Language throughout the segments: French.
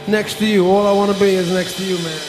next to you. All I want to be is next to you, man.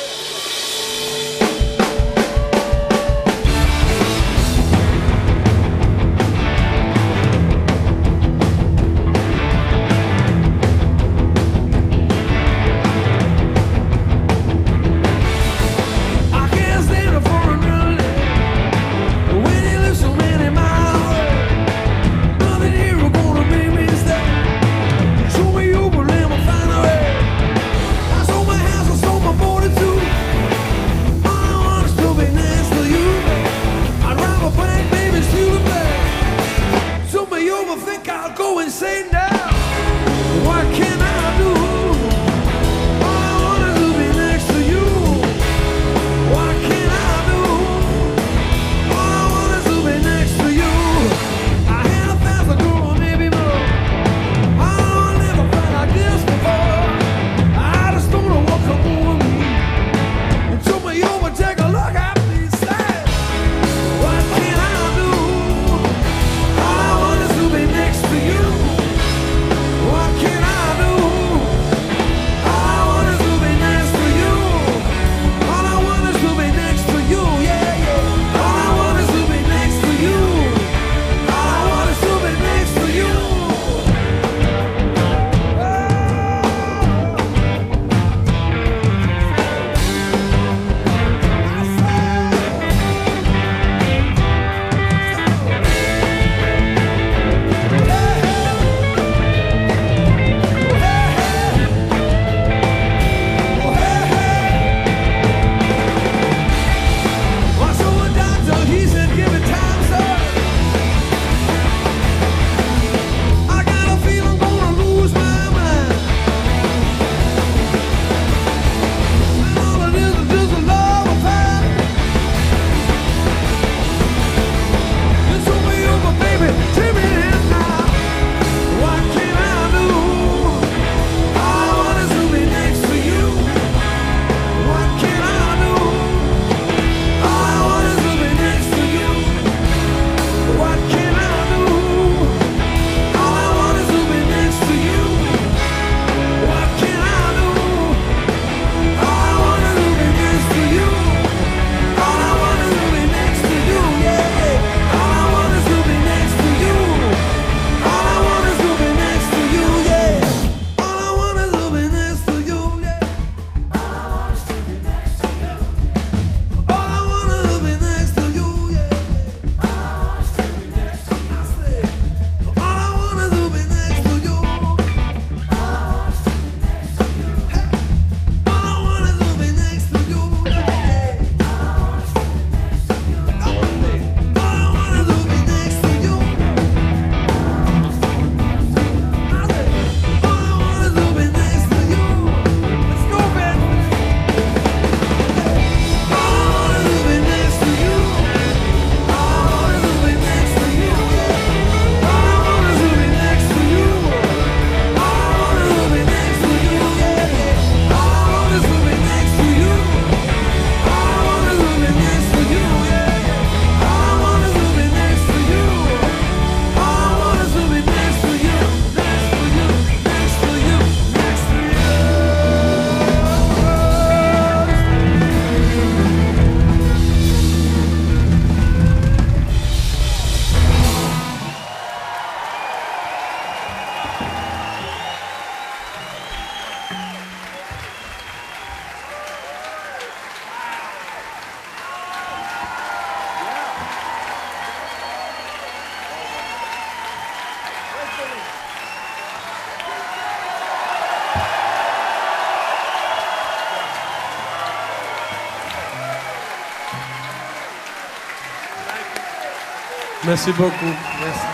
Merci beaucoup. Merci.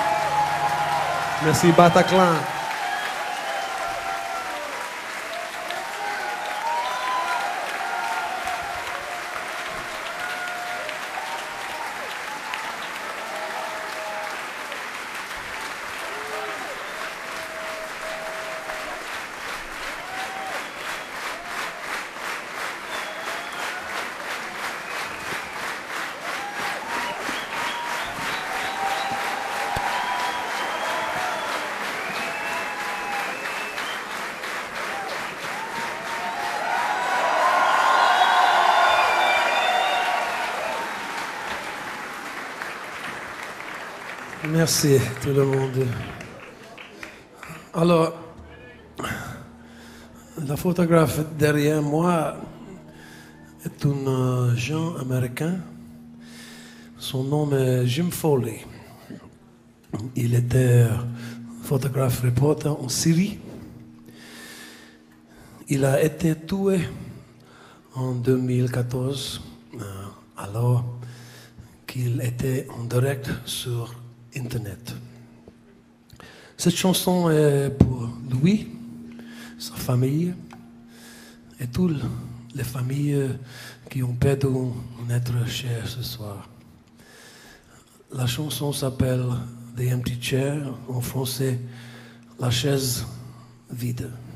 Merci Bataclan. Merci tout le monde. Alors, la photographe derrière moi est un jeune américain. Son nom est Jim Foley. Il était photographe reporter en Syrie. Il a été tué en 2014, alors qu'il était en direct sur Internet. Cette chanson est pour lui, sa famille et toutes les familles qui ont perdu un être cher ce soir. La chanson s'appelle The Empty Chair, en français, La chaise vide.